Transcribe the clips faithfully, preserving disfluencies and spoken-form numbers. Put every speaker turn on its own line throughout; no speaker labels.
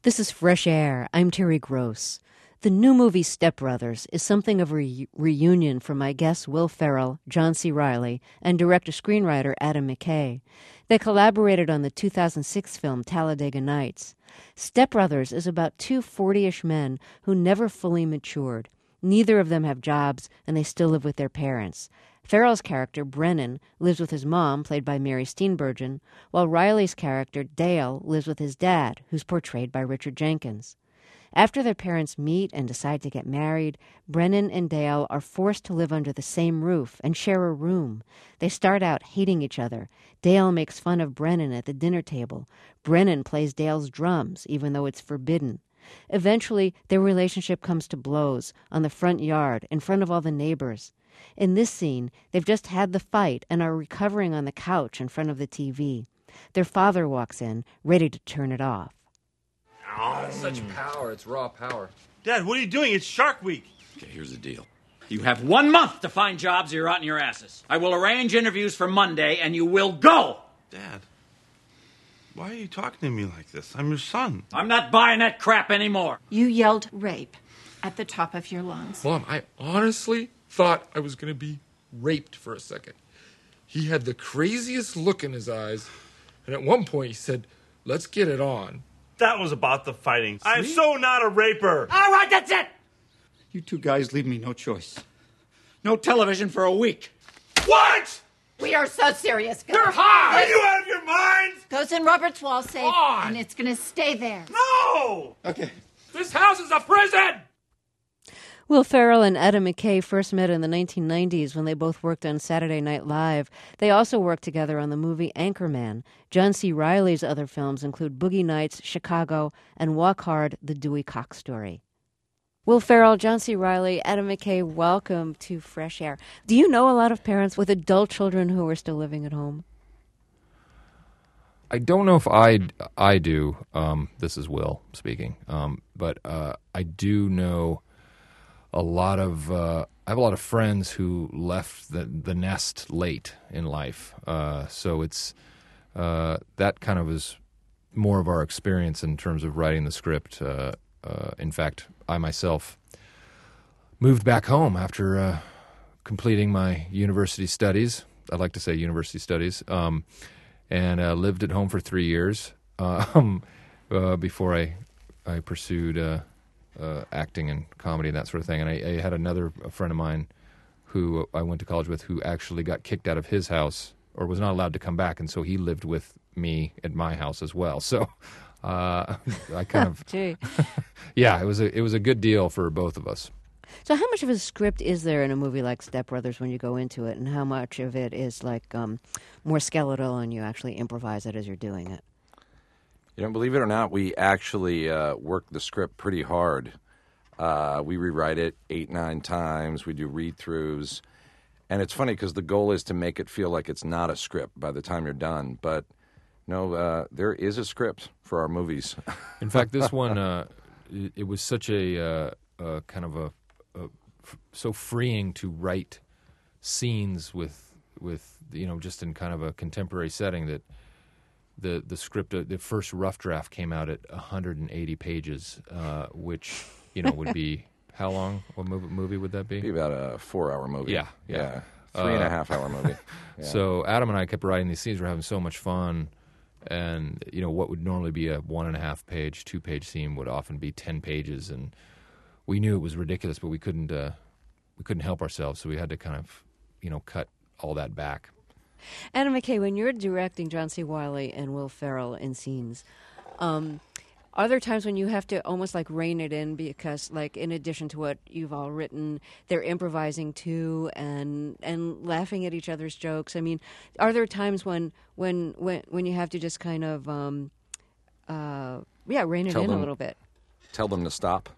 This is Fresh Air. I'm Terry Gross. The new movie Step Brothers is something of a re- reunion for my guests Will Ferrell, John C. Reilly, and director-screenwriter Adam McKay. They collaborated on the two thousand six film Talladega Nights. Step Brothers is about two forty-ish men who never fully matured. Neither of them have jobs, and they still live with their parents. Ferrell's character, Brennan, lives with his mom, played by Mary Steenburgen, while Reilly's character, Dale, lives with his dad, who's portrayed by Richard Jenkins. After their parents meet and decide to get married, Brennan and Dale are forced to live under the same roof and share a room. They start out hating each other. Dale makes fun of Brennan at the dinner table. Brennan plays Dale's drums, even though it's forbidden. Eventually, their relationship comes to blows on the front yard in front of all the neighbors. In this scene, they've just had the fight and are recovering on the couch in front of the T V. Their father walks in, ready to turn it off.
Oh, it's such power. It's raw power.
Dad, what are you doing? It's Shark Week.
Okay, here's the deal.
You have one month to find jobs or you're out in your asses. I will arrange interviews for Monday, and you will go.
Dad, why are you talking to me like this? I'm your son.
I'm not buying that crap anymore.
You yelled rape at the top of your lungs.
Mom, I honestly thought I was going to be raped for a second. He had the craziest look in his eyes, and at one point he said, "Let's get it on."
That was about the fighting. I'm so not a raper.
All right, that's it.
You two guys leave me no choice. No television for a week.
What?
We are so serious, guys.
You're high.
Are you out of your mind?
Goes in Robert's wall safe,
On.
and it's going to stay there.
No!
Okay.
This house is a prison!
Will Ferrell and Adam McKay first met in the nineteen nineties when they both worked on Saturday Night Live. They also worked together on the movie Anchorman. John C. Reilly's other films include Boogie Nights, Chicago, and Walk Hard, The Dewey Cox Story. Will Ferrell, John C. Reilly, Adam McKay, welcome to Fresh Air. Do you know a lot of parents with adult children who are still living at home?
I don't know if I, I do. Um, this is Will speaking. Um, but uh, I do know a lot of uh, I have a lot of friends who left the the nest late in life. Uh, so it's uh, that kind of is more of our experience in terms of writing the script. Uh, uh, in fact, I myself moved back home after uh, completing my university studies. I'd like to say university studies, um, and uh, lived at home for three years um, uh, before I I pursued. Uh, Uh, acting and comedy and that sort of thing. And I, I had another a friend of mine who I went to college with who actually got kicked out of his house or was not allowed to come back, and so he lived with me at my house as well. So uh, I kind of,
Gee.
yeah, it was a it was a good deal for both of us.
So how much of a script is there in a movie like Step Brothers when you go into it, and how much of it is like um, more skeletal and you actually improvise it as you're doing it?
You know, believe it or not, we actually uh, work the script pretty hard. Uh, we rewrite it eight, nine times. We do read-throughs. And it's funny because the goal is to make it feel like it's not a script by the time you're done. But, no, uh, there is a script for our movies.
In fact, this one, uh, it, it was such a uh, uh, kind of a, a f- so freeing to write scenes with, with, you know, just in kind of a contemporary setting that The the script, uh, the first rough draft came out at one hundred eighty pages, uh, which, you know, would be, how long? What movie, movie would that be?
It'd be about a four-hour movie.
Yeah, yeah.
yeah. Three and a half hour movie. Yeah.
So Adam and I kept writing these scenes. We're having so much fun. And, you know, what would normally be a one and a half page, two page scene would often be ten pages. And we knew it was ridiculous, but we couldn't, uh, we couldn't help ourselves. So we had to kind of, you know, cut all that back.
Adam McKay, when you're directing John C. Reilly and Will Ferrell in scenes, um, are there times when you have to almost like rein it in because, like, in addition to what you've all written, they're improvising too and and laughing at each other's jokes? I mean, are there times when when when, when you have to just kind of, um, uh, yeah, rein it
Tell
in
them,
a little bit?
Tell them to stop.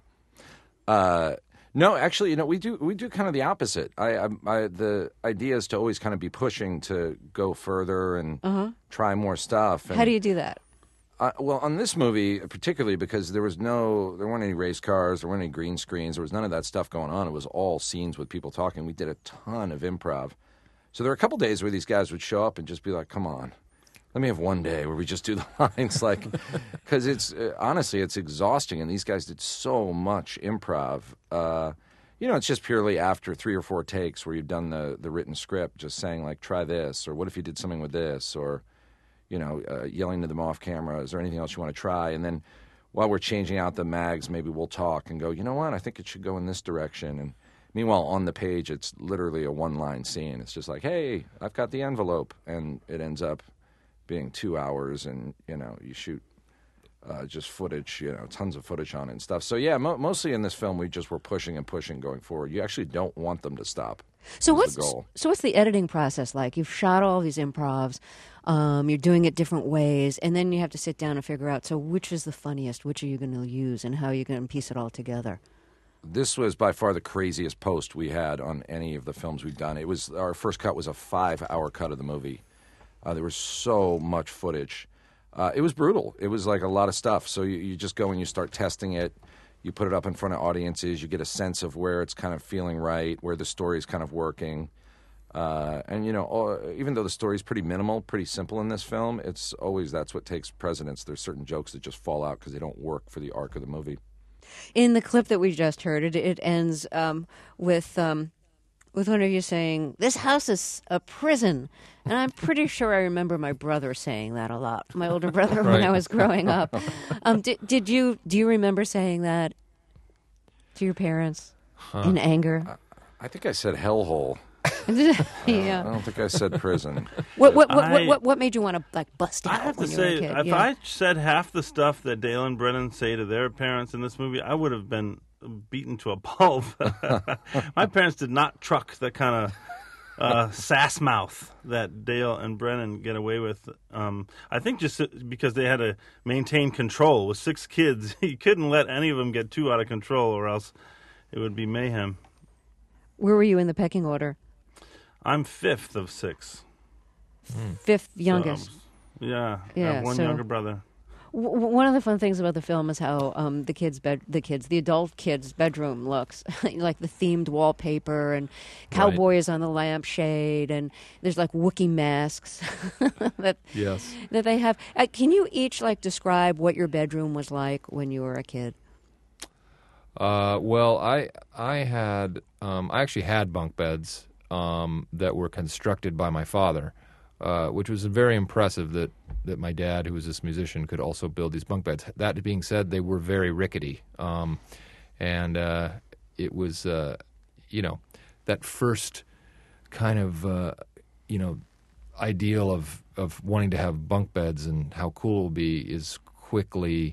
Uh, no, actually, you know, we do we do kind of the opposite. I, I, I the idea is to always kind of be pushing to go further and
Uh-huh.
try more stuff. And,
How do you do that?
Uh, well, on this movie, particularly because there was no, there weren't any race cars, there weren't any green screens, there was none of that stuff going on. It was all scenes with people talking. We did a ton of improv. So there were a couple days where these guys would show up and just be like, "Come on, let me have one day where we just do the lines, like, because it's uh, honestly it's exhausting, and these guys did so much improv. Uh, you know, it's just purely after three or four takes where you've done the the written script, just saying like, try this, or what if you did something with this, or you know, uh, yelling to them off camera. Is there anything else you want to try? And then while we're changing out the mags, maybe we'll talk and go, you know what, I think it should go in this direction. And meanwhile, on the page, it's literally a one-line scene. It's just like, hey, I've got the envelope, and it ends up being two hours, and you know, you shoot uh, just footage, you know, tons of footage on it and stuff. So yeah, mo- mostly in this film, we just were pushing and pushing going forward. You actually don't want them to stop.
So
is
what's
the goal.
so what's the editing process like? You've shot all these improvs, um, you're doing it different ways, and then you have to sit down and figure out, so which is the funniest, which are you going to use, and how are you going to piece it all together?
This was by far the craziest post we had on any of the films we've done. It was our first cut was a five-hour cut of the movie. Uh, there was so much footage. Uh, it was brutal. It was like a lot of stuff. So you, you just go and you start testing it. You put it up in front of audiences. You get a sense of where it's kind of feeling right, where the story's kind of working. Uh, and, you know, all, even though the story's pretty minimal, pretty simple in this film, it's always that's what takes precedence. There's certain jokes that just fall out because they don't work for the arc of the movie.
In the clip that we just heard, it, it ends um, with um, with one of you saying, "This house is a prison," and I'm pretty sure I remember my brother saying that a lot. My older brother when
Right.
I was growing up. Um, did, did you do you remember saying that to your parents in anger?
I think I said hellhole.
yeah.
I don't think I said prison.
What what what, what
I-
what what made you want to like bust out
I have to
when you were
say,
a kid?
if
Yeah.
I said half the stuff that Dale and Brennan say to their parents in this movie, I would have been beaten to a pulp. My parents did not truck the kind of uh, sass mouth that Dale and Brennan get away with. Um, I think just because they had to maintain control. With six kids, you couldn't let any of them get too out of control, or else it would be mayhem.
Where were you in the pecking order?
I'm fifth of six.
Fifth
So,
youngest.
yeah, I
Yeah,
have one
so-
younger brother.
W- w- one of the fun things about the film is how um, the kids' bed, the kids, the adult kids' bedroom looks like the themed wallpaper and cowboys on the lampshade, and there's like Wookiee masks that
Yes.
that they have. Uh, can you each like describe what your bedroom was like when you were a kid?
Uh, well, I I had um, I actually had bunk beds um, that were constructed by my father, uh, which was very impressive that, that my dad, who was this musician, could also build these bunk beds. That being said, they were very rickety, um, and uh, it was uh, you know that first kind of uh, you know ideal of of wanting to have bunk beds and how cool it will be is quickly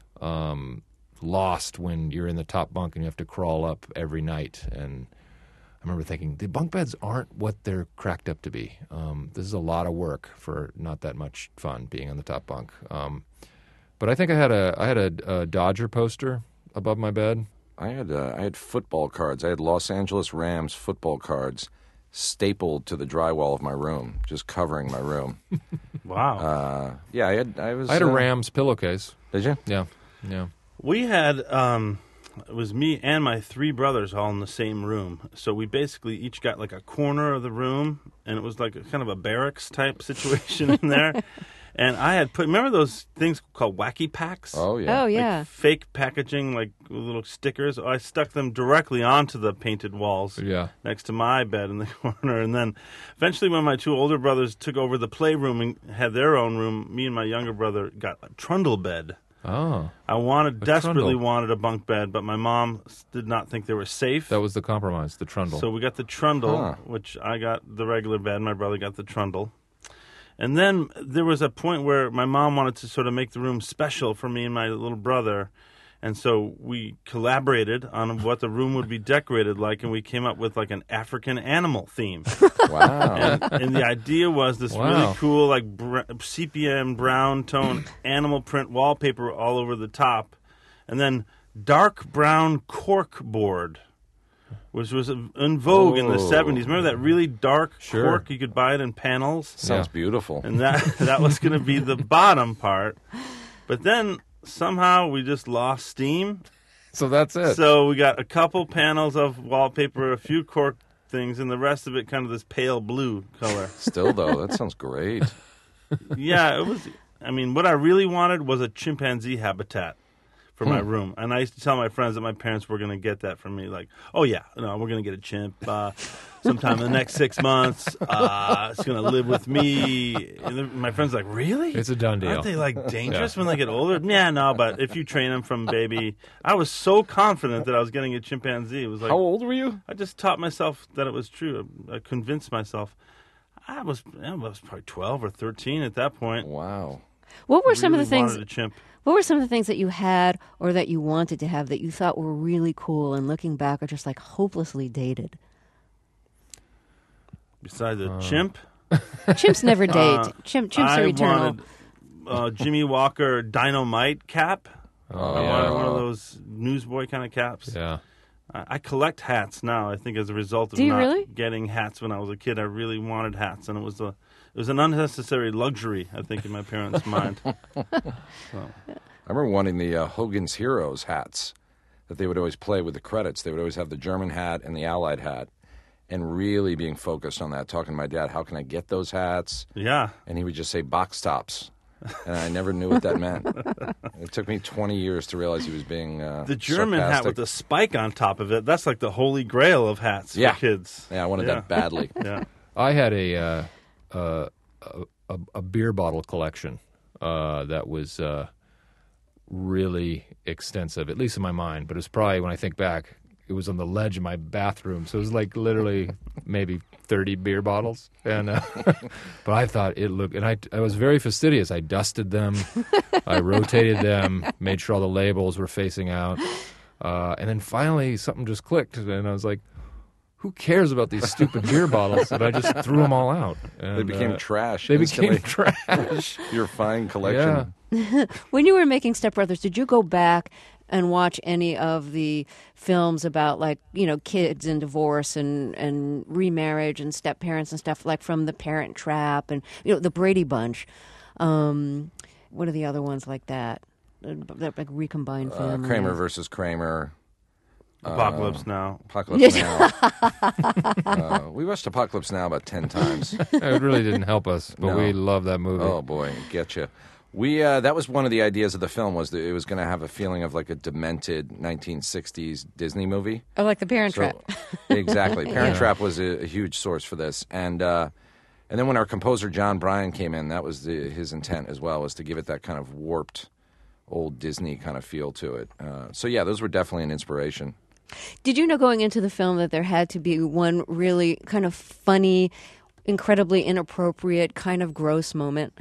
um, lost when you're in the top bunk and you have to crawl up every night. And I remember thinking, the bunk beds aren't what they're cracked up to be. Um, this is a lot of work for not that much fun being on the top bunk. Um, but I think I had a I had a, a Dodger poster above my bed.
I had uh, I had football cards. I had Los Angeles Rams football cards stapled to the drywall of my room, just covering my room.
Wow.
Uh, yeah, I had. I was.
I had a
uh,
Rams pillowcase.
Did you?
Yeah, yeah.
We had, um, it was me and my three brothers all in the same room. So we basically each got like a corner of the room, and it was like a, kind of a barracks type situation in there. And I had put, remember those things called wacky packs?
Oh yeah.
Oh
Like
yeah,
fake packaging, like little stickers. I stuck them directly onto the painted walls
Yeah.
next to my bed in the corner. And then eventually when my two older brothers took over the playroom and had their own room, me and my younger brother got a trundle bed.
Oh,
I wanted,
A
desperately
trundle.
wanted a bunk bed, but my mom s- did not think they were safe.
that was the compromise, the trundle.
So we got the trundle,
Huh.
which I got the regular bed. My brother got the trundle. And then there was a point where my mom wanted to sort of make the room special for me and my little brother. And so we collaborated on what the room would be decorated like, and we came up with like an African animal theme.
Wow.
and, and the idea was this
Wow.
really cool, like br- sepia and brown tone animal print wallpaper all over the top, and then dark brown cork board, which was in vogue in the
Oh.
seventies. Remember that really dark
Sure.
cork? You could buy it in panels,
Sounds
Yeah.
beautiful.
and that that was going to be the bottom part. But then somehow we just lost steam.
So that's it.
So we got a couple panels of wallpaper, a few cork things, and the rest of it kind of this pale blue color.
Still though, that sounds great.
Yeah, it was. I mean, what I really wanted was a chimpanzee habitat for my room, and I used to tell my friends that my parents were going to get that for me. Like, oh yeah, no, we're going to get a chimp uh, sometime in the next six months. Uh, it's going to live with me. And then my friends were like, really?
It's a done deal.
Aren't they like dangerous when they get older? Yeah, no, but if you train them from baby, I was so confident that I was getting a chimpanzee. It was like,
How old were you?
I just taught myself that it was true. I convinced myself. I was, I was probably twelve or thirteen at that point.
Wow.
What were
I
some
really
of the things?
wanted a chimp.
What were some of the things that you had or that you wanted to have that you thought were really cool and looking back are just like hopelessly dated?
Besides a chimp,
Chimps never date.
Uh,
Chimp, chimps
I
are eternal.
wanted uh, Jimmy Walker Dynamite cap.
Oh,
I
yeah.
wanted one of those newsboy kind of caps.
Yeah.
I, I collect hats now. I think as a result of
Do you
not
really?
getting hats when I was a kid, I really wanted hats, and it was a it was an unnecessary luxury. I think in my parents' mind.
I remember wanting the uh, Hogan's Heroes hats that they would always play with the credits. They would always have the German hat and the Allied hat, and really being focused on that, talking to my dad, how can I get those hats?
Yeah.
And he would just say box tops. And I never knew what that meant. It took me twenty years to realize he was being uh,
The German hat
sarcastic.
with the spike on top of it, that's like the holy grail of hats
Yeah.
for kids.
Yeah, I wanted
Yeah.
that badly.
Yeah.
I had a uh, uh, a, a, a beer bottle collection uh, that was uh, really extensive, at least in my mind. But it was probably, when I think back, it was on the ledge of my bathroom. So it was like literally maybe thirty beer bottles. And uh, but I thought it looked, and I, I was very fastidious. I dusted them, I rotated them, made sure all the labels were facing out. Uh, and then finally something just clicked, and I was like, who cares about these stupid beer bottles? And I just threw them all out. And,
They became
uh,
trash.
They
instantly.
became trash.
Your fine collection.
Yeah.
When you were making Step Brothers, did you go back and watch any of the films about, like, you know, kids and divorce and, and remarriage and step parents and stuff, like from The Parent Trap and, you know, The Brady Bunch? Um, what are the other ones like that? Uh, Like recombined
Uh,
families.
Kramer versus Kramer.
Apocalypse Now.
Apocalypse Now. uh, we watched Apocalypse Now about ten times.
It really didn't help us, but
No.
we love that movie.
Oh boy, get you. We uh, that was one of the ideas of the film, was that it was going to have a feeling of like a demented nineteen sixties Disney movie.
Oh, like The Parent
So-
Trap.
Exactly. Parent
Yeah.
Trap was a, a huge source for this, and uh, and then when our composer John Bryan came in, that was the, his intent as well, was to give it that kind of warped, old Disney kind of feel to it. Uh, so yeah, those were definitely an inspiration.
Did you know going into the film that there had to be one really kind of funny, incredibly inappropriate, kind of gross moment?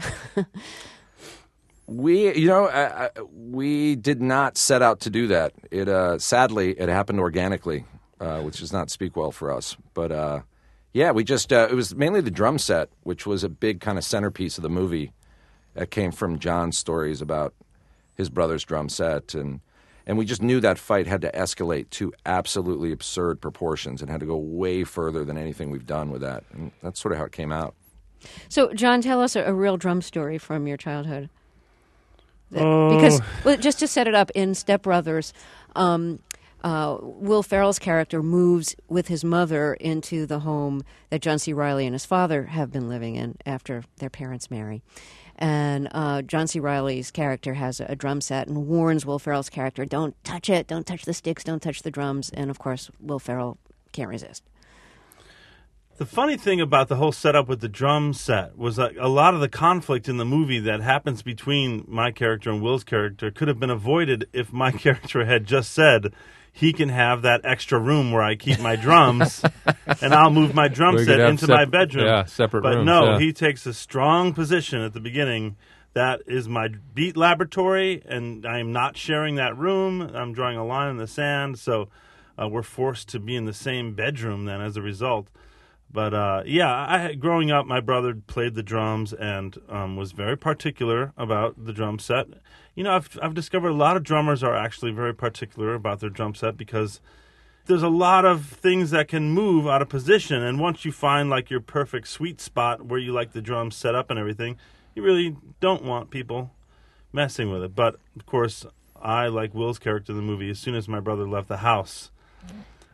We, you know, I, I, we did not set out to do that. It uh, sadly, it happened organically, uh, which does not speak well for us. But uh, yeah, we just uh, it was mainly the drum set, which was a big kind of centerpiece of the movie. That came from John's stories about his brother's drum set, and and we just knew that fight had to escalate to absolutely absurd proportions and had to go way further than anything we've done with that. And that's sort of how it came out.
So, John, tell us a, a real drum story from your childhood. That-
Oh.
Because, well, just to set it up, in Step Brothers, um, uh, Will Ferrell's character moves with his mother into the home that John C. Reilly and his father have been living in after their parents marry. And uh, John C. Reilly's character has a, a drum set and warns Will Ferrell's character, don't touch it, don't touch the sticks, don't touch the drums. And, of course, Will Ferrell can't resist.
The funny thing about the whole setup with the drum set was that a lot of the conflict in the movie that happens between my character and Will's character could have been avoided if my character had just said, he can have that extra room where I keep my drums, and I'll move my drum
We could
set
have
into
sep-
my bedroom.
yeah, separate
but
rooms,
no,
yeah.
he takes a strong position at the beginning. That is my beat laboratory, and I am not sharing that room. I'm drawing a line in the sand, so uh, we're forced to be in the same bedroom then as a result. But uh, yeah, I, growing up, my brother played the drums and um, was very particular about the drum set. You know, I've I've discovered a lot of drummers are actually very particular about their drum set because there's a lot of things that can move out of position, and once you find like your perfect sweet spot where you like the drums set up and everything, you really don't want people messing with it. But of course, I, like Will's character in the movie, as soon as my brother left the house,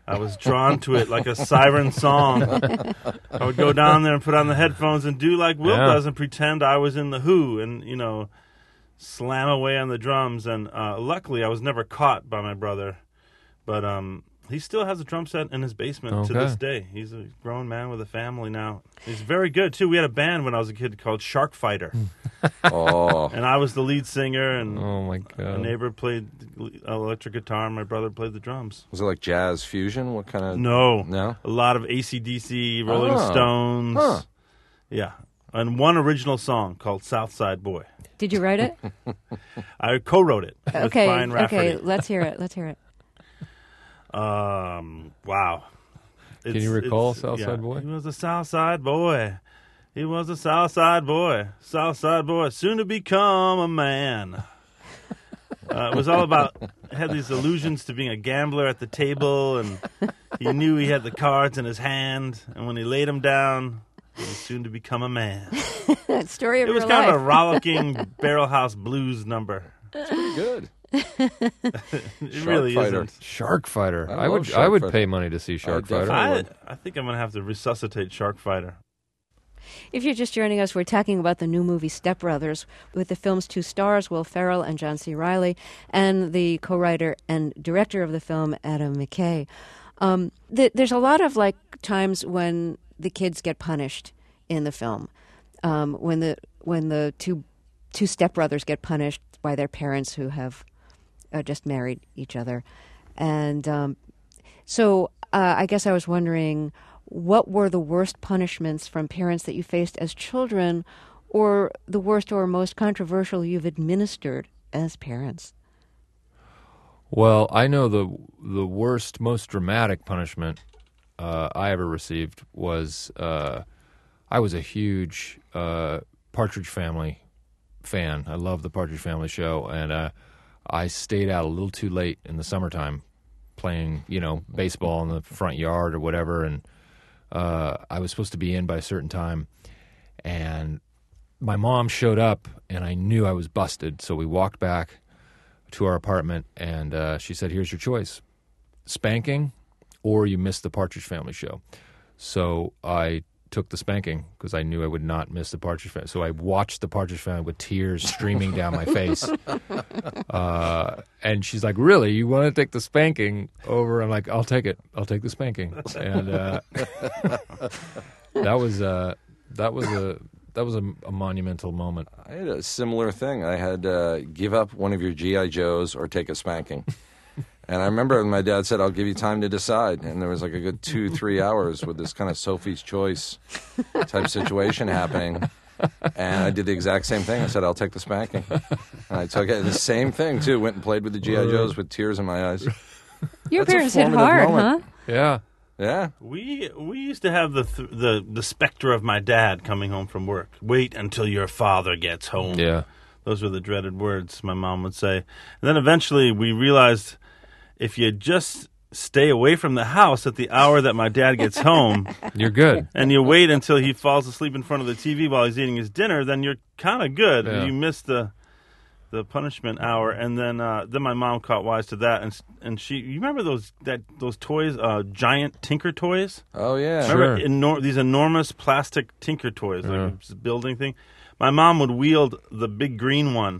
I was drawn to it like a siren song. I would go down there and put on the headphones and do like Will
Yeah.
does and pretend I was in The Who and, you know, slam away on the drums. And uh, luckily, I was never caught by my brother. But um, he still has a drum set in his basement to
Okay.
this day. He's a grown man with a family now. He's very good, too. We had a band when I was a kid called Shark Fighter.
Oh,
And I was the lead singer, and
Oh my
a
god.
neighbor played the electric guitar, and my brother played the drums.
was it like jazz fusion? What kind of?
No.
No?
A lot of A C D C, Rolling
Oh.
Stones.
Huh.
Yeah. And one original song called Southside Boy.
Did you write it?
I co-wrote it with
okay,
Brian Rafferty.
okay. Let's hear it. Let's hear it.
Um, wow.
Can you recall
it's-
Southside
yeah.
Boy?
He was a Southside boy. He was a Southside boy. Southside boy, soon to become a man. Uh, it was all about, had these allusions to being a gambler at the table, and he knew he had the cards in his hand, and when he laid them down, he was soon to become a man.
Story of
It was
your
kind
life.
of a rollicking Barrel House blues number.
Good.
It really
Fighter.
isn't.
Shark Fighter.
I
I,
love
would
Shark
I would
Fighter.
pay money to see Shark Fighter.
definitely-
I, I think I'm going to have to resuscitate Shark Fighter.
If you're just joining us, we're talking about the new movie Step Brothers with the film's two stars, Will Ferrell and John C. Reilly, and the co-writer and director of the film, Adam McKay. Um, th- there's a lot of like times when the kids get punished in the film, um, when the when the two two stepbrothers get punished by their parents who have uh, just married each other, and um, so uh, I guess I was wondering, what were the worst punishments from parents that you faced as children, or the worst or most controversial you've administered as parents?
Well, I know the the worst, most dramatic punishment uh, I ever received was uh, I was a huge uh, Partridge Family fan. I love the Partridge Family show, and uh, I stayed out a little too late in the summertime playing, you know, baseball in the front yard or whatever, and uh, I was supposed to be in by a certain time, and my mom showed up, and I knew I was busted, so we walked back to our apartment, and uh, she said, here's your choice, spanking or you missed the Partridge Family show. So I took the spanking because I knew I would not miss the Partridge Family. So I watched the Partridge Family with tears streaming down my face. Uh, and she's like, really, you want to take the spanking over? I'm like, I'll take it. I'll take the spanking. And uh, that was uh, that was a that was a, a monumental moment.
I had a similar thing. I had uh, give up one of your G I. Joes or take a spanking. And I remember my dad said, I'll give you time to decide. And there was like a good two, three hours with this kind of Sophie's Choice type situation happening. And I did the exact same thing. I said, I'll take the spanking. And I took it. The same thing, too. Went and played with the G I. Joes with tears in my eyes.
Your
That's a
parents hit
formative
hard,
moment.
huh?
Yeah.
Yeah.
We we used to have the th- the the specter of my dad coming home from work. Wait until your father gets home.
Yeah.
Those were the dreaded words my mom would say. And then eventually we realized if you just stay away from the house at the hour that my dad gets home
You're good.
and you wait until he falls asleep in front of the T V while he's eating his dinner, then you're kind of good.
Yeah.
You miss the the punishment hour, and then uh, then my mom caught wise to that, and and she, you remember those that those toys, uh, giant Tinker toys?
Oh, yeah.
Remember
Sure.
enor- these enormous plastic Tinker toys, like this building thing? My mom would wield the big green one.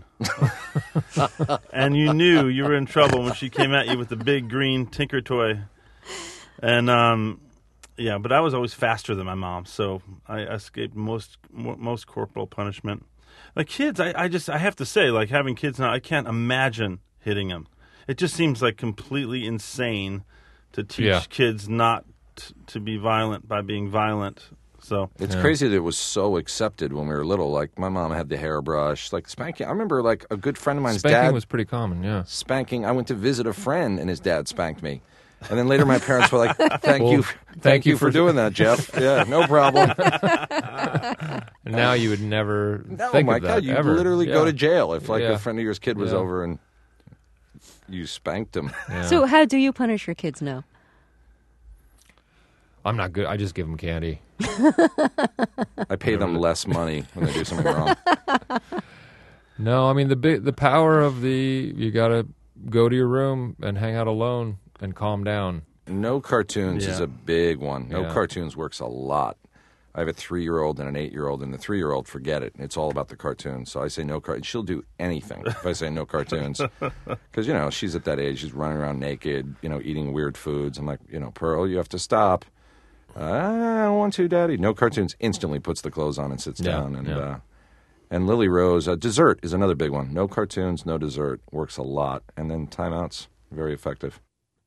And you knew you were in trouble when she came at you with the big green Tinker toy. And, um, yeah, but I was always faster than my mom, so I escaped most mo- most corporal punishment. Like kids, I, I just, I have to say, like having kids now, I can't imagine hitting them. It just seems like completely insane to teach
Yeah.
kids not t- to be violent by being violent. So
It's
Yeah.
crazy that it was so accepted when we were little. Like, my mom had the hairbrush, like spanking. I remember, like, a good friend of mine's
Spanking
dad
was pretty common, yeah.
spanking. I went to visit a friend, and his dad spanked me. And then later my parents were like, thank
Well,
you thank, you for,
for-
doing that, Jeff. Yeah, no problem.
And now you would never
No,
think
my
of that,
God, you'd
ever.
literally
Yeah.
go to jail if, like,
Yeah.
a friend of yours kid was
Yeah.
over and you spanked him.
Yeah.
So how do you punish your kids now?
I'm not good. I just give them candy.
I pay them less money when they do something wrong.
No, I mean the big, the power of the you got to go to your room and hang out alone and calm down.
No cartoons
Yeah.
is a big one. No
Yeah.
cartoons works a lot. I have a three-year-old and an eight-year-old, and the three-year-old, forget it. It's all about the cartoons. So I say no cartoons. She'll do anything if I say no cartoons. Because, you know, she's at that age. She's running around naked, you know, eating weird foods. I'm like, you know, Pearl, you have to stop. Uh, I don't want to, Daddy. No cartoons. Instantly puts the clothes on and sits
Yeah,
down. And
yeah.
uh, and Lily Rose, uh, dessert is another big one. No cartoons, no dessert. Works a lot. And then timeouts, very effective.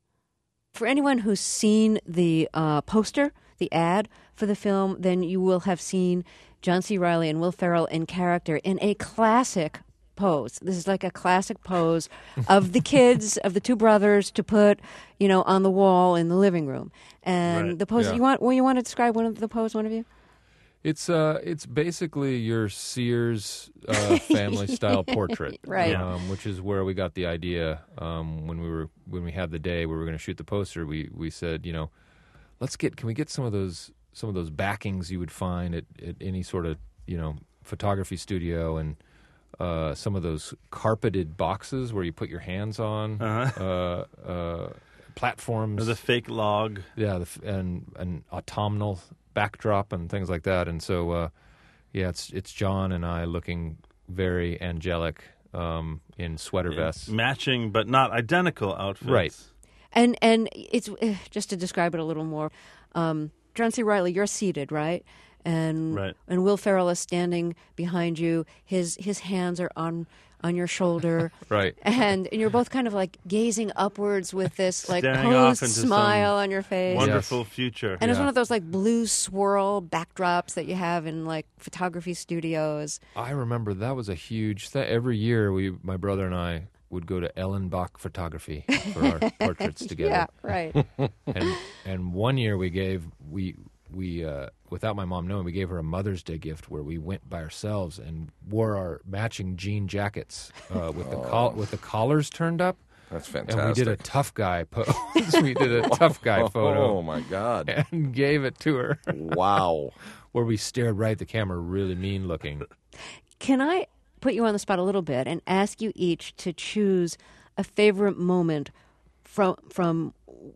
For anyone who's seen the uh, poster, the ad for the film, then you will have seen John C. Reilly and Will Ferrell in character in a classic pose. This is like a classic pose of the kids, of the two brothers, to put, you know, on the wall in the living room. And
Right.
the pose,
Yeah.
you want, well, you want to describe one of the pose, one of you?
It's uh, it's basically your Sears uh, family style portrait,
Right.
Um, which is where we got the idea. Um, when we were when we had the day where we were going to shoot the poster, we we said, you know, let's get can we get some of those some of those backings you would find at, at any sort of, you know, photography studio, and uh, some of those carpeted boxes where you put your hands on,
Uh-huh.
uh, uh, platforms.
There's a fake log.
Yeah, the, f- and an autumnal backdrop and things like that. And so, uh, yeah, it's it's John and I looking very angelic um, in sweater vests.
Matching but not identical outfits.
Right.
And and it's eh, just to describe it a little more. Um, John C. Reilly, you're seated, right? And
Right.
and Will Ferrell is standing behind you. His his hands are on on your shoulder,
Right.
and and you're both kind of like gazing upwards with this like
Staring off
posed
into some
smile on your face.
Wonderful future.
And it's
Yeah.
one of those like blue swirl backdrops that you have in like photography studios.
I remember that was a huge thing. Every year, we, my brother and I, would go to Ellenbach Photography for our portraits together.
Yeah, right.
And and one year we gave we we uh, without my mom knowing, we gave her a Mother's Day gift where we went by ourselves and wore our matching jean jackets uh, with the col- with the collars turned up.
That's fantastic.
And we did a tough guy pose. we did a tough guy photo.
Oh, my God.
And gave it to her,
Wow.
where we stared right at the camera, really mean looking.
Can I put you on the spot a little bit and ask you each to choose a favorite moment from from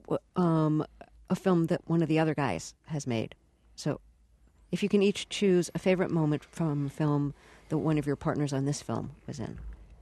um, a film that one of the other guys has made? So, if you can each choose a favorite moment from a film that one of your partners on this film was in.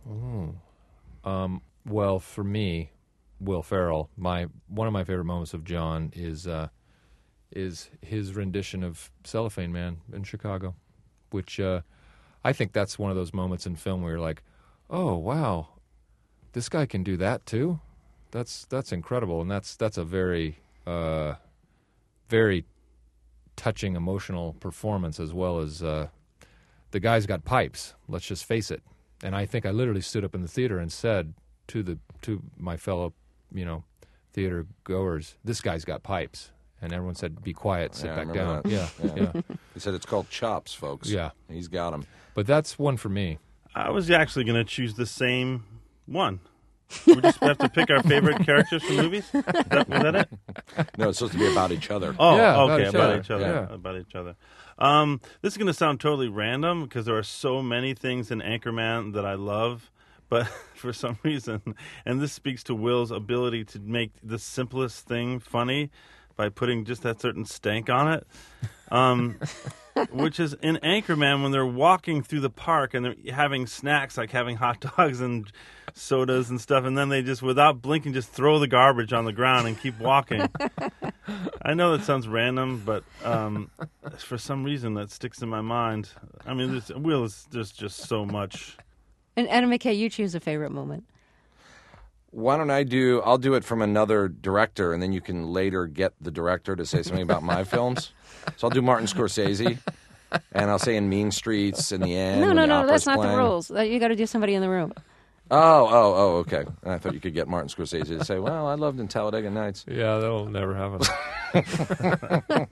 Um, well, for me, Will Ferrell, my one of my favorite moments of John is uh, is his rendition of Cellophane Man in Chicago, which uh, I think that's one of those moments in film where you're like, oh wow, this guy can do that too. That's that's incredible, and that's that's a very uh, very touching, emotional performance, as well as uh, the guy's got pipes. Let's just face it. And I think I literally stood up in the theater and said to the to my fellow, you know, theater goers, "This guy's got pipes." And everyone said, "Be quiet, sit
Yeah, I
back
remember
down."
that.
Yeah, yeah.
He said it's called chops, folks.
Yeah.
He's got them.
But that's one for me.
I was actually going to choose the same one. We just have to pick our favorite characters from movies? Is that, was that it?
No, it's supposed to be about each other.
Oh,
Yeah, about
okay,
each
about
other.
each other.
Yeah.
About each other. Um, this is going to sound totally random because there are so many things in Anchorman that I love, but for some reason, and this speaks to Will's ability to make the simplest thing funny by putting just that certain stank on it. Um, which is in Anchorman when they're walking through the park and they're having snacks like having hot dogs and sodas and stuff, and then they just, without blinking, just throw the garbage on the ground and keep walking. I know that sounds random, but um, for some reason that sticks in my mind. I mean, there's, Will is there's just so much.
And Adam McKay, you choose a favorite moment.
Why don't I do, I'll do it from another director, and then you can later get the director to say something about my films. So I'll do Martin Scorsese, and I'll say in Mean Streets in the end.
No,
when
no,
the
no,
opera's
that's not
playing.
the rules. Uh, You got to do somebody in the room.
Oh, oh, oh, okay. I thought you could get Martin Scorsese to say, well, I loved in Talladega Nights.
Yeah, that'll never happen.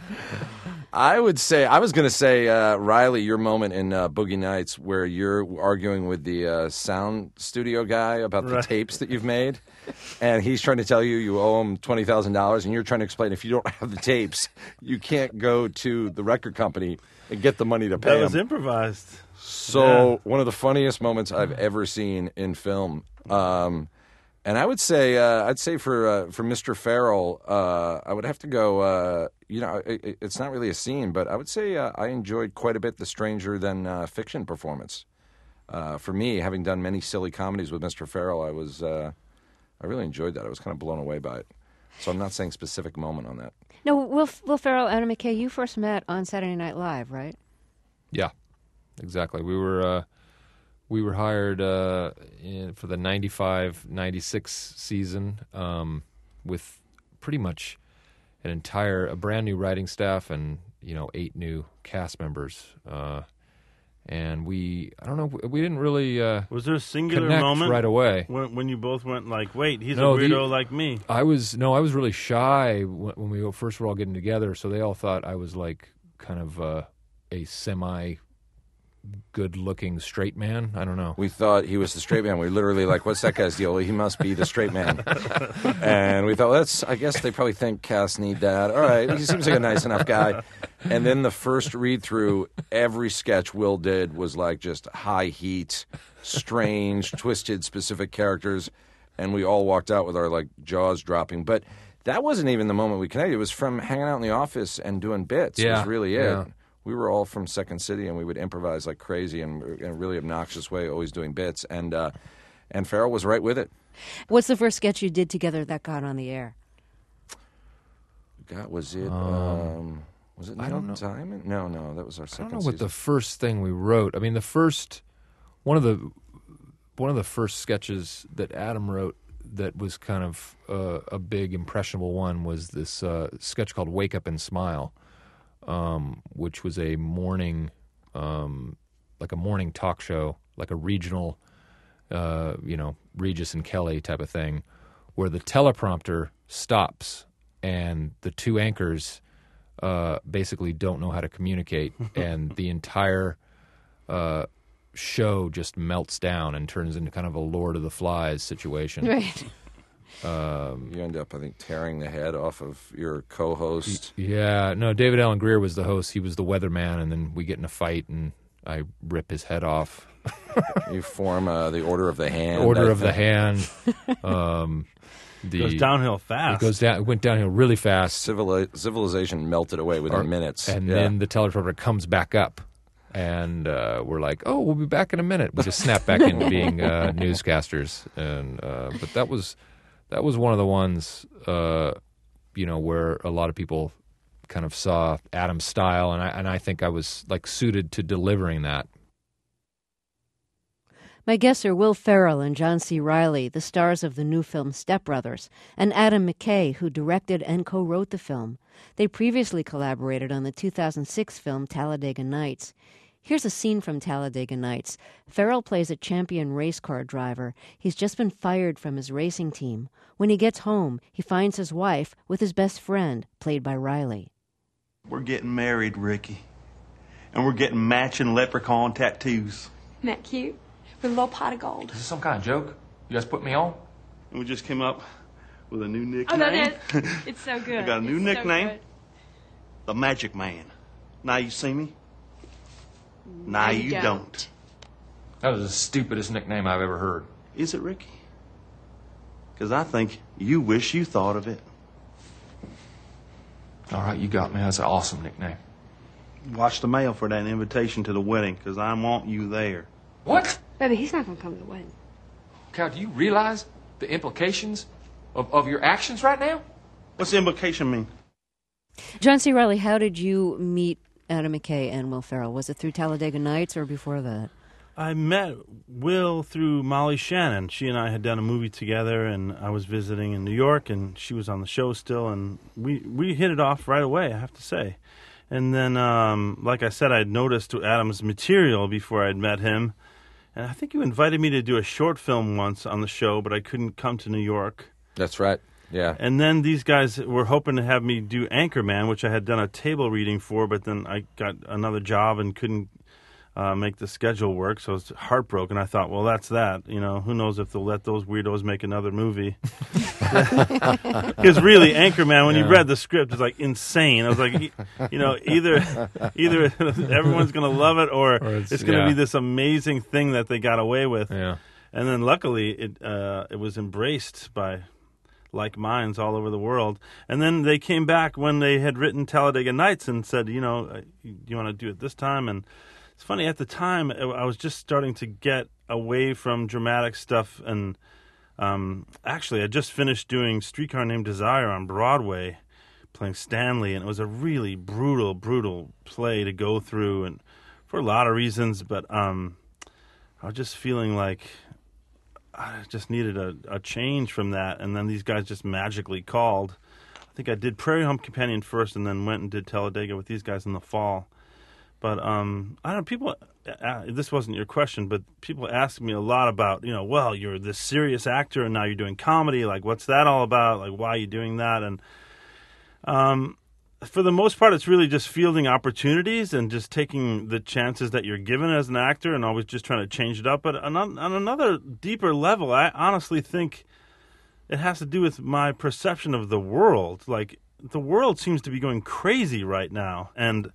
I would say, I was going to say, uh, Riley, your moment in uh, Boogie Nights where you're arguing with the uh, sound studio guy about the
Right.
tapes that you've made, and he's trying to tell you you owe him twenty thousand dollars, and you're trying to explain if you don't have the tapes, you can't go to the record company and get the money to pay
That
him.
was improvised.
So
Yeah.
one of the funniest moments I've ever seen in film, um, And I would say, uh, I'd say for uh, for Mister Farrell, uh, I would have to go. Uh, you know, it, it's not really a scene, but I would say uh, I enjoyed quite a bit the Stranger Than uh, Fiction performance. Uh, for me, having done many silly comedies with Mister Farrell, I was uh, I really enjoyed that. I was kind of blown away by it. So I'm not saying specific moment on that.
No, Will, Will Ferrell, Adam McKay, you first met on Saturday Night Live, right?
Yeah, exactly. We were uh, we were hired uh, in, for the ninety-five ninety-six season um, with pretty much an entire, a brand new writing staff and, you know, eight new cast members. Uh, and we, I don't know, we didn't really uh,
Was there a singular
connect
moment
right away.
when, when you both went like, wait, he's
No,
a
the-
weirdo like me?
I was no, I was really shy when, when we first were all getting together. So they all thought I was like kind of uh, a semi good-looking straight man. I don't know.
We thought he was the straight man. We literally like, what's that guy's deal? He must be the straight man. And we thought, well, that's. I guess they probably think casts need that. All right, he seems like a nice enough guy. And then the first read through, every sketch Will did was like just high heat, strange, twisted, specific characters, and we all walked out with our like jaws dropping. But that wasn't even the moment we connected. It was from hanging out in the office and doing bits.
Yeah,
was really it.
yeah.
We were all from Second City, and we would improvise like crazy and in a really obnoxious way, always doing bits. And uh, and Farrell was right with it.
What's the first sketch you did together that got on the air?
God, was it? Um, was it
I
Neil
don't know.
Diamond? No, no, that was our
I
second.
don't know what
season.
the first thing we wrote. I mean, the first one of the one of the first sketches that Adam wrote that was kind of uh, a big impressionable one was this uh, sketch called "Wake Up and Smile," um, which was a morning, um, like a morning talk show, like a regional, uh, you know, Regis and Kelly type of thing, where the teleprompter stops and the two anchors uh, basically don't know how to communicate, and the entire uh, show just melts down and turns into kind of a Lord of the Flies situation.
Right.
You end up, I think, tearing the head off of your co-host.
Yeah, no, David Allen Greer was the host. He was the weatherman, and then we get in a fight, and I rip his head off.
You form uh, the Order of the Hand.
Order
I
of the
think.
Hand. Um, the,
It goes downhill fast.
It goes down. It went downhill really fast,
Civili- civilization melted away within
Or-
minutes.
and
Yeah.
then the teleprompter comes back up, and uh, we're like, "Oh, we'll be back in a minute." We just snap back into being uh, newscasters, and uh, but that was that was one of the ones, uh, you know, where a lot of people kind of saw Adam's style, and I and I think I was like suited to delivering that.
My guests are Will Ferrell and John C. Reilly, the stars of the new film Step Brothers, and Adam McKay, who directed and co-wrote the film. They previously collaborated on the two thousand six film Talladega Nights. Here's a scene from Talladega Nights. Ferrell plays a champion race car driver. He's just been fired from his racing team. When he gets home, he finds his wife with his best friend, played by Reilly.
We're getting married, Ricky. And we're getting matching leprechaun tattoos.
Isn't that cute? With a little pot of gold.
Is this some kind of joke? You guys put me on?
And we just came up with a new nickname.
Oh, that is. It's so good.
I got a new
It's so
nickname.
good.
The Magic Man. Now you see me? Now
you
you
don't.
don't.
That was the stupidest nickname I've ever heard.
Is it, Ricky? Because I think you wish you thought of it.
All right, you got me. That's an awesome nickname.
Watch the mail for that invitation to the wedding, because I want you there.
What?
Baby, he's not going to come to the wedding.
Cal, do you realize the implications of, of your actions right now?
What's the implication mean?
John C. Reilly, how did you meet Adam McKay and Will Ferrell? Was it through Talladega Nights or before that?
I met Will through Molly Shannon. She and I had done a movie together, and I was visiting in New York, and she was on the show still, and we, we hit it off right away, I have to say. And then, um, like I said, I'd noticed Adam's material before I'd met him, and I think you invited me to do a short film once on the show, but I couldn't come to New York.
That's right. Yeah.
And then these guys were hoping to have me do Anchorman, which I had done a table reading for, but then I got another job and couldn't uh, make the schedule work, so I was heartbroken. I thought, well, that's that. You know, who knows if they'll let those weirdos make another movie. Because really, Anchorman, when
Yeah.
you read the script, it's like insane. I was like, e- you know, either either everyone's going to love it or,
Or
it's,
it's-
going to
yeah.
be this amazing thing that they got away with.
Yeah.
And then luckily it uh, it was embraced by like minds all over the world. And then they came back when they had written Talladega Nights and said, you know, do you want to do it this time? And it's funny, at the time, I was just starting to get away from dramatic stuff. And um, actually, I just finished doing Streetcar Named Desire on Broadway, playing Stanley. And it was a really brutal, brutal play to go through, and for a lot of reasons. But um, I was just feeling like I just needed a, a change from that, and then these guys just magically called. I think I did Prairie Home Companion first, and then went and did Talladega with these guys in the fall. But um, I don't know, people, uh, this wasn't your question, but people ask me a lot about, you know, well, you're this serious actor, and now you're doing comedy. Like, what's that all about? Like, why are you doing that? And um, for the most part, it's really just fielding opportunities and just taking the chances that you're given as an actor and always just trying to change it up. But on, on another deeper level, I honestly think it has to do with my perception of the world. Like, the world seems to be going crazy right now, and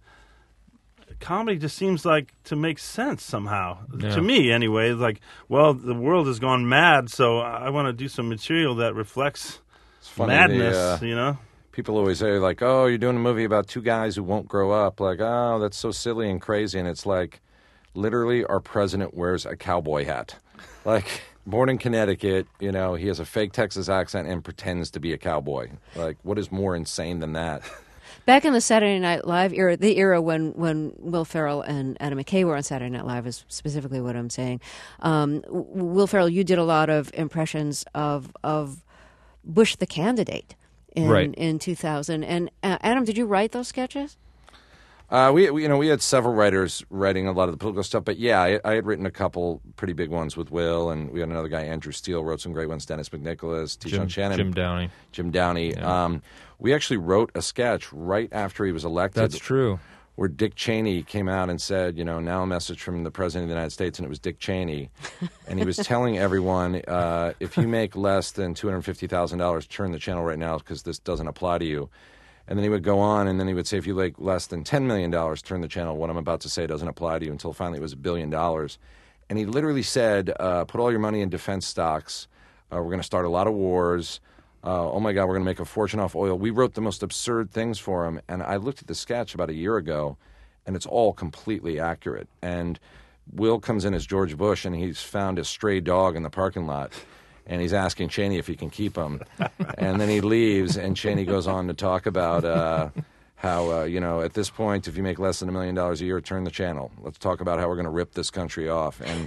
comedy just seems like to make sense somehow.
Yeah.
To me, anyway. Like, well, the world has gone mad, so I want to do some material that reflects
funny,
madness,
the, uh,
you know?
People always say, like, oh, you're doing a movie about two guys who won't grow up. Like, oh, that's so silly and crazy. And it's like, literally, our president wears a cowboy hat. Like, born in Connecticut, you know, he has a fake Texas accent and pretends to be a cowboy. Like, what is more insane than that?
Back in the Saturday Night Live era, the era when, when Will Ferrell and Adam McKay were on Saturday Night Live is specifically what I'm saying. Um, Will Ferrell, you did a lot of impressions of of Bush the candidate. In,
right.
in two thousand. And uh, Adam, did you write those sketches?
Uh, we, we, you know, we had several writers writing a lot of the political stuff, but yeah, I, I had written a couple pretty big ones with Will, and we had another guy, Andrew Steele, wrote some great ones. Dennis McNicholas,
Jim,
Tishon Shannon,
Jim Downey,
Jim Downey.
Yeah.
Um, we actually wrote a sketch right after he was elected.
That's true.
Where Dick Cheney came out and said, you know, now a message from the President of the United States, and it was Dick Cheney. And he was telling everyone, uh, if you make less than two hundred fifty thousand dollars, turn the channel right now because this doesn't apply to you. And then he would go on, and then he would say, if you make less than ten million dollars, turn the channel. What I'm about to say doesn't apply to you, until finally it was a billion dollars. And he literally said, uh, put all your money in defense stocks. Uh, we're going to start a lot of wars. Uh, oh, my God, we're going to make a fortune off oil. We wrote the most absurd things for him. And I looked at the sketch about a year ago, and it's all completely accurate. And Will comes in as George Bush, and he's found a stray dog in the parking lot. And he's asking Cheney if he can keep him. And then he leaves, and Cheney goes on to talk about uh, how, uh, you know, at this point, if you make less than a million dollars a year, turn the channel. Let's talk about how we're going to rip this country off. And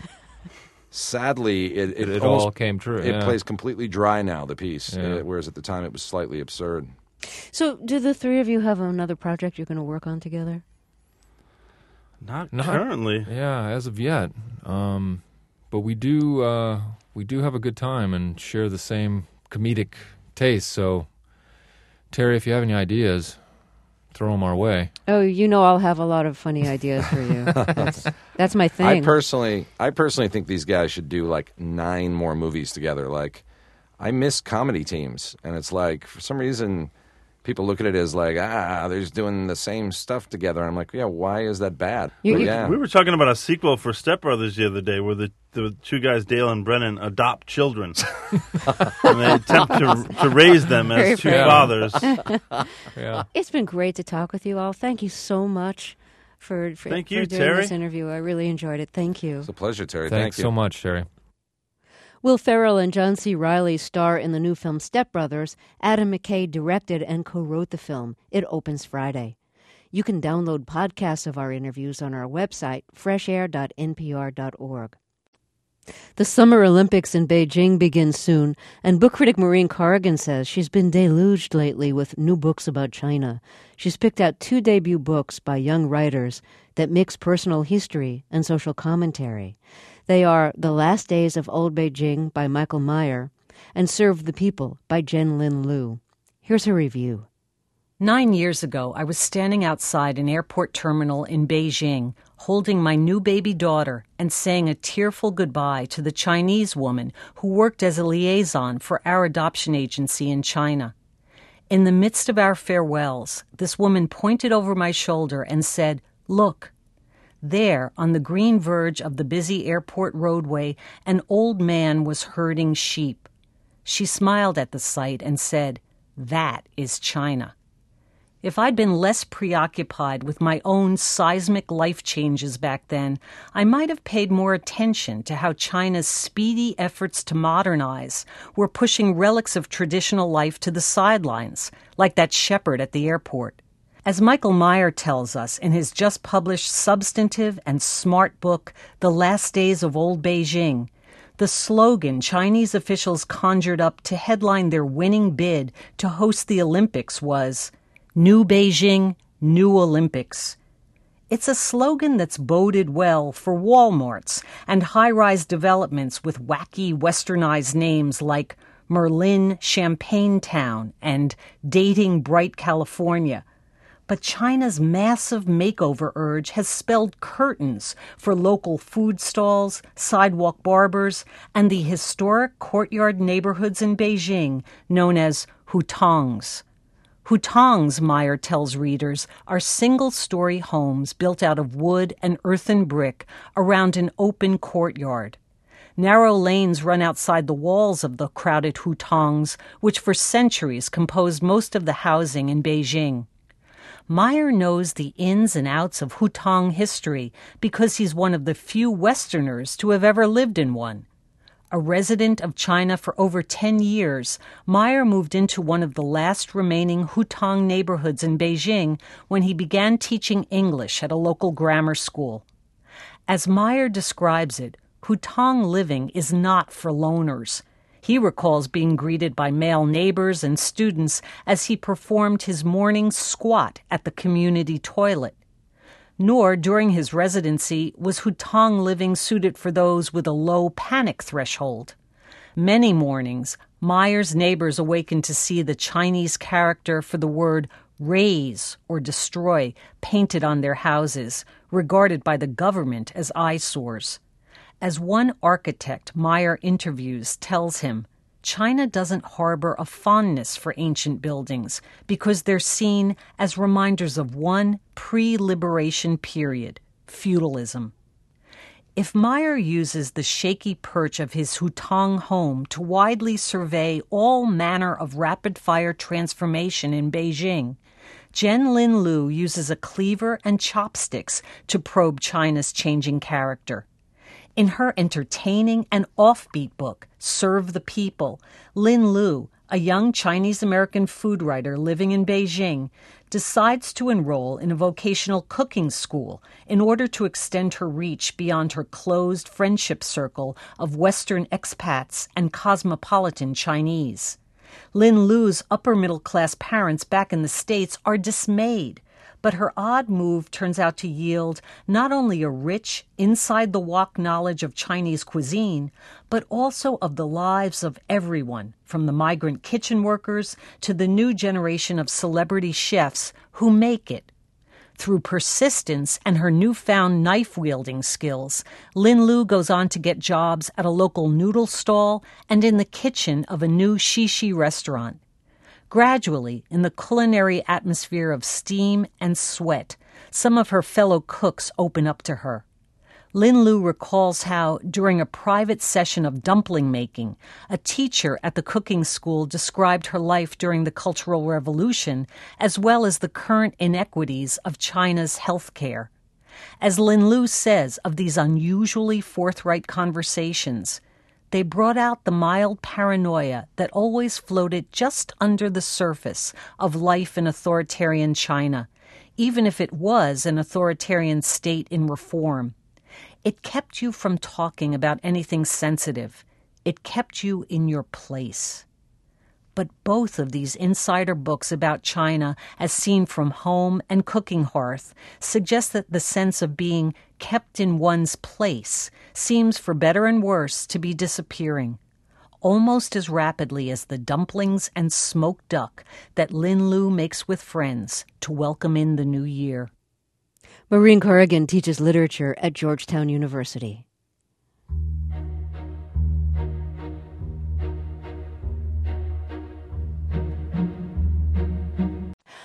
sadly, it, it,
It
almost,
all came true.
It
yeah.
plays completely dry now, the piece,
Yeah.
uh, whereas at the time it was slightly absurd.
So do the three of you have another project you're going to work on together?
Not,
Not
currently.
Yeah, as of yet. Um, but we do uh, we do have a good time and share the same comedic taste. So, Terry, if you have any ideas, throw them our way.
Oh, you know I'll have a lot of funny ideas for you. That's, that's my thing.
I personally, I personally think these guys should do like nine more movies together. Like, I miss comedy teams, and it's like for some reason, people look at it as like, ah, they're just doing the same stuff together. And I'm like, yeah, why is that bad?
You-
But
you-
yeah,
We were talking about a sequel for Step Brothers the other day where the, the two guys, Dale and Brennan, adopt children. And they attempt to, to raise them
Very
as two
brave.
fathers.
Yeah.
It's been great to talk with you all. Thank you so much for, for,
Thank
for
you,
doing
Terry.
this interview. I really enjoyed it. Thank you.
it's a pleasure, Terry.
Thanks
Thank you.
so much, Terry.
Will Ferrell and John C. Reilly star in the new film Step Brothers. Adam McKay directed and co-wrote the film. It opens Friday. You can download podcasts of our interviews on our website, fresh air dot n p r dot org. The Summer Olympics in Beijing begin soon, and book critic Maureen Corrigan says she's been deluged lately with new books about China. She's picked out two debut books by young writers that mix personal history and social commentary. They are The Last Days of Old Beijing by Michael Meyer and Serve the People by Jen Lin Liu. Here's her review.
Nine years ago, I was standing outside an airport terminal in Beijing, holding my new baby daughter and saying a tearful goodbye to the Chinese woman who worked as a liaison for our adoption agency in China. In the midst of our farewells, this woman pointed over my shoulder and said, "Look." There, on the green verge of the busy airport roadway, an old man was herding sheep. She smiled at the sight and said, "That is China." If I'd been less preoccupied with my own seismic life changes back then, I might have paid more attention to how China's speedy efforts to modernize were pushing relics of traditional life to the sidelines, like that shepherd at the airport. As Michael Meyer tells us in his just-published substantive and smart book, The Last Days of Old Beijing, the slogan Chinese officials conjured up to headline their winning bid to host the Olympics was, "New Beijing, New Olympics." It's a slogan that's boded well for Walmarts and high-rise developments with wacky westernized names like Merlin Champagne Town and Dating Bright California. But China's massive makeover urge has spelled curtains for local food stalls, sidewalk barbers, and the historic courtyard neighborhoods in Beijing known as hutongs. Hutongs, Meyer tells readers, are single-story homes built out of wood and earthen brick around an open courtyard. Narrow lanes run outside the walls of the crowded hutongs, which for centuries composed most of the housing in Beijing. Meyer knows the ins and outs of hutong history because he's one of the few Westerners to have ever lived in one. A resident of China for over ten years, Meyer moved into one of the last remaining hutong neighborhoods in Beijing when he began teaching English at a local grammar school. As Meyer describes it, hutong living is not for loners. He recalls being greeted by male neighbors and students as he performed his morning squat at the community toilet. Nor, during his residency, was hutong living suited for those with a low panic threshold. Many mornings, Meyer's neighbors awakened to see the Chinese character for the word raise or destroy painted on their houses, regarded by the government as eyesores. As one architect Meyer interviews tells him, China doesn't harbor a fondness for ancient buildings because they're seen as reminders of one pre-liberation period, feudalism. If Meyer uses the shaky perch of his hutong home to widely survey all manner of rapid-fire transformation in Beijing, Jen Lin Lu uses a cleaver and chopsticks to probe China's changing character. In her entertaining and offbeat book, Serve the People, Lin Lu, a young Chinese-American food writer living in Beijing, decides to enroll in a vocational cooking school in order to extend her reach beyond her closed friendship circle of Western expats and cosmopolitan Chinese. Lin Lu's upper-middle-class parents back in the States are dismayed, but her odd move turns out to yield not only a rich, inside-the-walk knowledge of Chinese cuisine, but also of the lives of everyone, from the migrant kitchen workers to the new generation of celebrity chefs who make it. Through persistence and her newfound knife-wielding skills, Lin Lu goes on to get jobs at a local noodle stall and in the kitchen of a new shishi restaurant. Gradually, in the culinary atmosphere of steam and sweat, some of her fellow cooks open up to her. Lin Lu recalls how, during a private session of dumpling making, a teacher at the cooking school described her life during the Cultural Revolution, as well as the current inequities of China's health care. As Lin Lu says of these unusually forthright conversations, they brought out the mild paranoia that always floated just under the surface of life in authoritarian China, even if it was an authoritarian state in reform. It kept you from talking about anything sensitive. It kept you in your place. But both of these insider books about China as seen from home and cooking hearth suggest that the sense of being kept in one's place seems, for better and worse, to be disappearing, almost as rapidly as the dumplings and smoked duck that Lin Lu makes with friends to welcome in the new year.
Maureen Corrigan teaches literature at Georgetown University.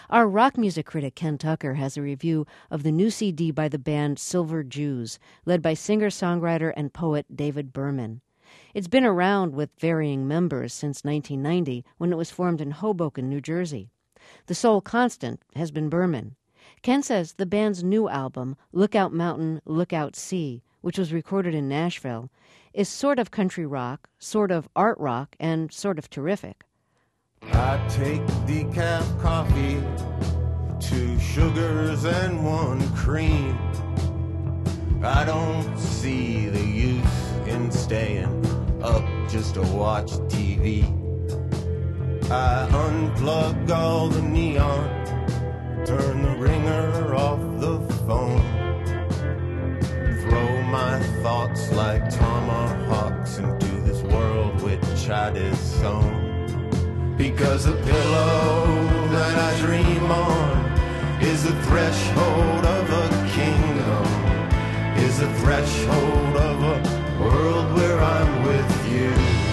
Our rock music critic Ken Tucker has a review of the new C D by the band Silver Jews, led by singer-songwriter and poet David Berman. It's been around with varying members since nineteen ninety, when it was formed in Hoboken, New Jersey. The sole constant has been Berman. Ken says the band's new album, Lookout Mountain, Lookout Sea, which was recorded in Nashville, is sort of country rock, sort of art rock, and sort of terrific.
I take decaf coffee, two sugars and one cream. I don't see the use in staying up just to watch T V. I unplug all the neon, turn the ringer off the phone, throw my thoughts like tomahawks into this world which I disown. Because the pillow that I dream on is the threshold of a kingdom, is the threshold of a world where I'm with you.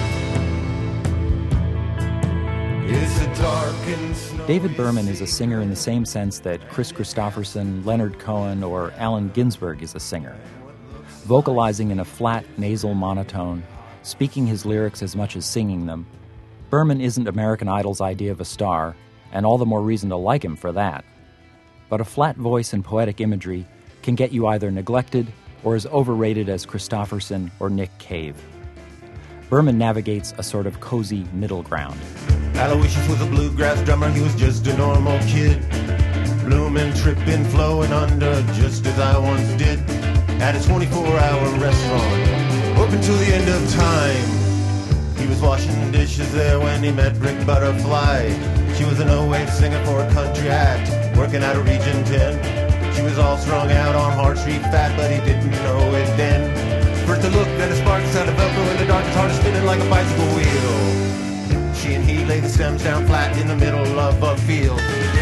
It's a dark and snowy.
David Berman is a singer in the same sense that Chris Christopherson, Leonard Cohen, or Allen Ginsberg is a singer. Vocalizing in a flat, nasal monotone, speaking his lyrics as much as singing them, Berman isn't American Idol's idea of a star, and all the more reason to like him for that. But a flat voice and poetic imagery can get you either neglected or as overrated as Christopherson or Nick Cave. Berman navigates a sort of cozy middle ground.
Aloysius was a bluegrass drummer, he was just a normal kid. Blooming, tripping, flowing under, just as I once did. At a twenty-four hour restaurant, open till the end of time. He was washing dishes there when he met Brick Butterfly. She was an no-wave singer for a country act, working out of Region ten. She was all strung out on Hard Street Fat, but he didn't know it then. First a look, then a spark, the sound of Velcro in the dark, his heart is spinning like a bicycle wheel. She and he lay the stems down flat in the middle of a field.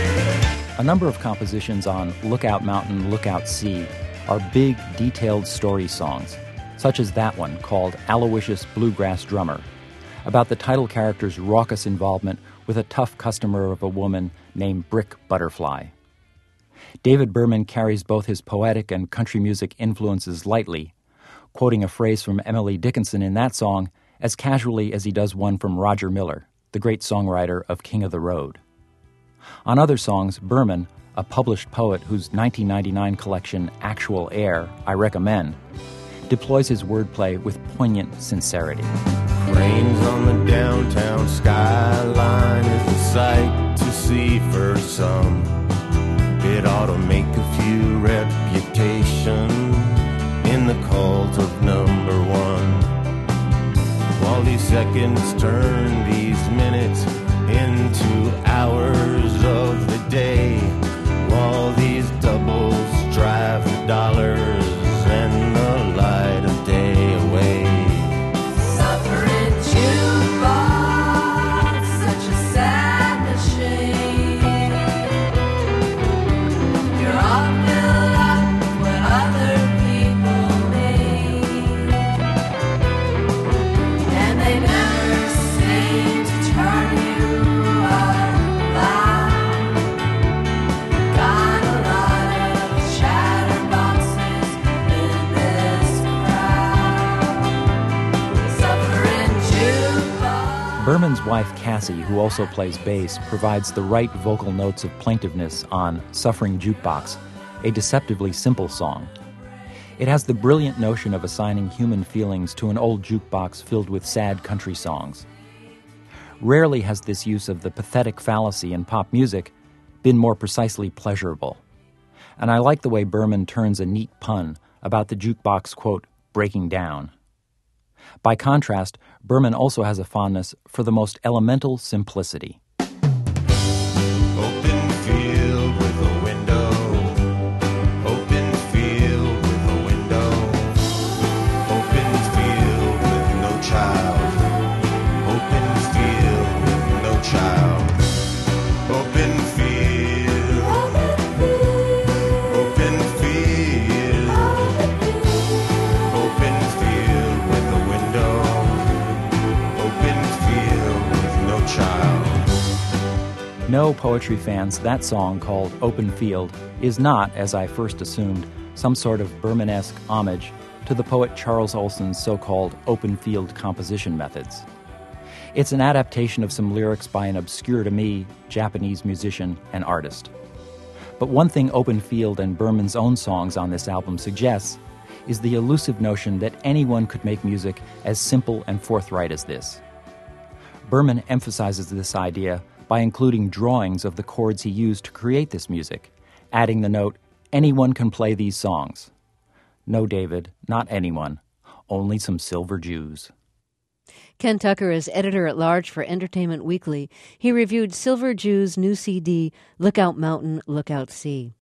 A number of compositions on Lookout Mountain, Lookout Sea are big, detailed story songs, such as that one called Aloysius Bluegrass Drummer, about the title character's raucous involvement with a tough customer of a woman named Brick Butterfly. David Berman carries both his poetic and country music influences lightly, quoting a phrase from Emily Dickinson in that song as casually as he does one from Roger Miller, the great songwriter of King of the Road. On other songs, Berman, a published poet whose nineteen ninety-nine collection Actual Air I recommend, deploys his wordplay with poignant sincerity.
Cranes on the downtown skyline is a sight to see for some. It ought to make a few reputation in the cult of number one. While these seconds turn these minutes into hours of the day, while these doubles drive the dollars and the light of day away.
Suffering jukebox, such a sad machine. You're all filled up with what other people need, and they never seem to turn you around. Got a lot of chatterboxes in this crowd. Suffering jukebox.
Berman's wife, Cassie, who also plays bass, provides the right vocal notes of plaintiveness on Suffering Jukebox, a deceptively simple song. It has the brilliant notion of assigning human feelings to an old jukebox filled with sad country songs. Rarely has this use of the pathetic fallacy in pop music been more precisely pleasurable. And I like the way Berman turns a neat pun about the jukebox, quote, breaking down. By contrast, Berman also has a fondness for the most elemental simplicity.
Open field with a window. Open field with a window. Open field with no child. Open field with no child. Open field. Open field. Open field with a window. Open field with no child.
No, poetry fans, that song called Open Field is not, as I first assumed, some sort of Bermanesque homage to the poet Charles Olson's so-called open field composition methods. It's an adaptation of some lyrics by an obscure to me Japanese musician and artist. But one thing Open Field and Berman's own songs on this album suggests is the elusive notion that anyone could make music as simple and forthright as this. Berman emphasizes this idea by including drawings of the chords he used to create this music, adding the note, "Anyone can play these songs." No, David, not anyone, only some silver Jews.
Ken Tucker is editor-at-large for Entertainment Weekly. He reviewed Silver Jew's new C D, Lookout Mountain, Lookout Sea.